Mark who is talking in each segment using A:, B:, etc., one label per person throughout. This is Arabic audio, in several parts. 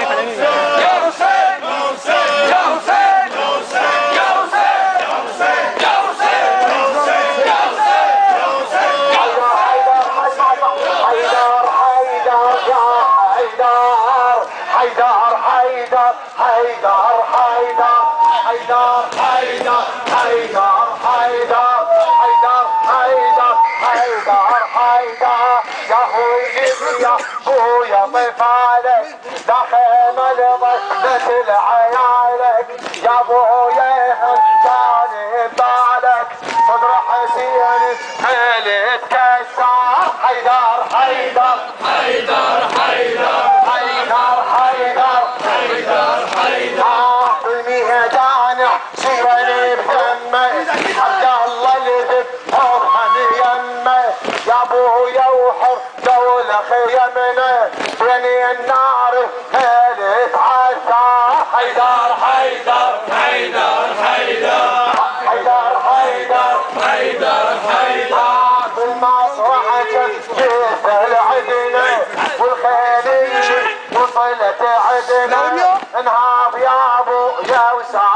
A: انهض يا ابو يا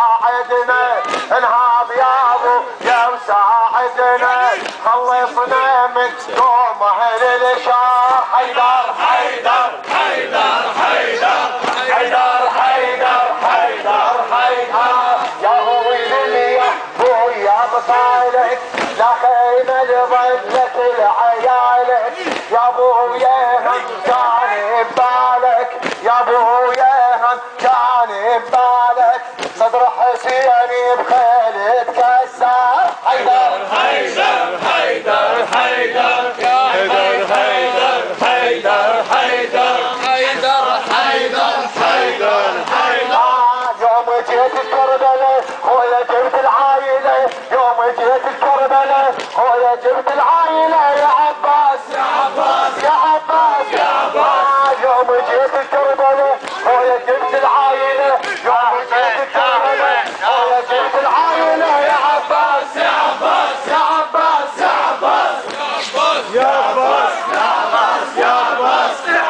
A: وساعدنا، انهض يا ابو يا وساعدنا، خلصنا من قوم اهل الشار. حيدر حيدر حيدر حيدر حيدر حيدر حيدر حيدر يا ويلي يا ابويا بطالك، لا خيمه لظلت العيالك يا ابويا هم كان ببالك، يا ابويا هم كان ببالك، صدر حسيني بخيل تكسر. حيدر حيدر حيدر حيدر حيدر حيدر حيدر حيدر حيدر حيدر حيدر حيدر يوم جيت الكربلاء خويا جبت العايله، يوم جيت الكربلاء خويا جبت العايله يا عباس يا عباس يا عباس يا عباس يوم جيت الكربلاء خويا جبت العايله، يوم جيت الكربلاء خويا جبت العايله يا عباس يا عباس يا عباس يا عباس يا عباس يا عباس يا عباس يا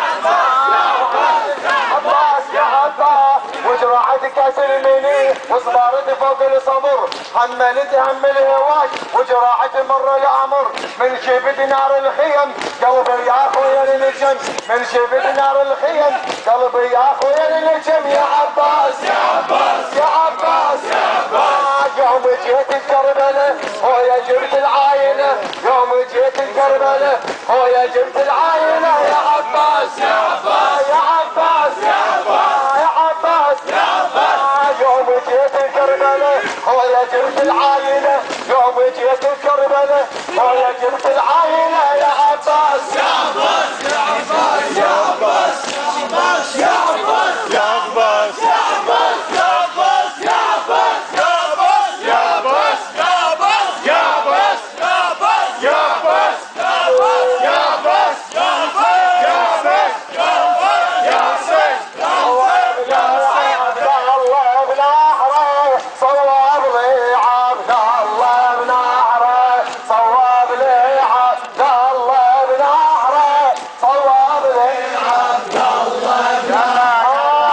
A: عباس يا عباس يا عباس وجرعتك اسلمني وصبرت فوق الصبر، حملت هم الهواش وجراعة مر الامر، من شفت نار الخيم قلبي يا اخويا للجم، من شفت نار الخيم قلبي يا اخويا للجم يا عباس يا عباس يا عباس يا عباس يوم جيت الكربلاء خويا جبت العايله، يوم جيت الكربلاء خويا جبت العايله يا عباس يا عباس يا عباس يا عباس يا عباس يا عباس يوم جيت الكربلاء خويا جبت العايله، يوم جيت الكربلاء خويا جبت العايله يا عباس يا عباس يا عباس يا عباس يا عباس يا عباس يا عباس يا عباس يا عباس يا عباس يا عباس يا عباس يا عباس يا عباس يا عباس يا عباس يا عباس يا عباس يا حسين يا عبد الله بن احرى صواب لي عبد الله بن احرى صواب لي عبد الله بن احرى صواب لي عبد الله بن احرى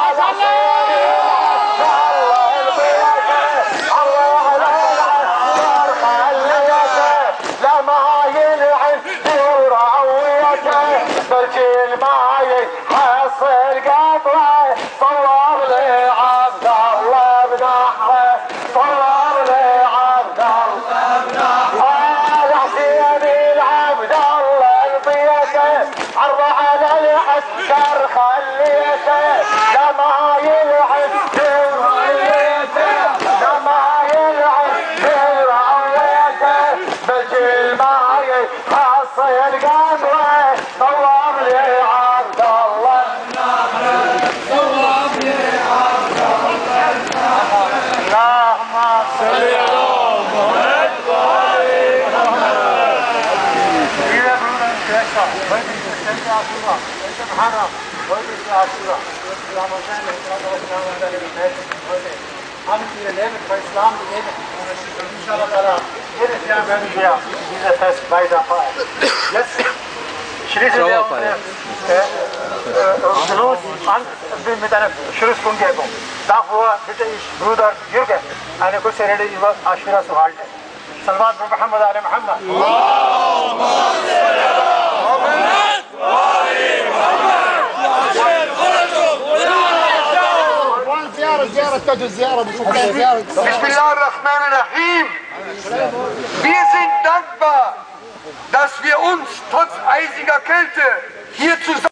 A: حصل قطره صواب لي عبد الله بن احرى صواب لي عبد الله بن احرى حسين العبد الله الضيته عرض على العسكر خليته لما يلعب برؤيته لما يلعب برؤيته بالجيل ما يحصل قطره صواب لي عبد الله بن احرى صواب لي عبد الله بن احرى اللهم صل على محمد وعلى محمد. إذا بلغنا الكاشف ويجب الشمس عاشوراء ويجب محرم ويجب عاشوراء ويجب رمضان ويجب رمضان Amen to the name of Islam, the name of Inshallah, in the Islam, in the first by the fire. Yes. schließen wir Schluss an mit einer Schlusskundgebung. Davor bitte ich Bruder Jürgen, eine kurze Rede über Aschura zu halten. Salvat Muhammad Ali Muhammad.
B: Bismillahirrahmanirrahim. Wir sind dankbar, dass wir uns trotz eisiger Kälte hier zusammen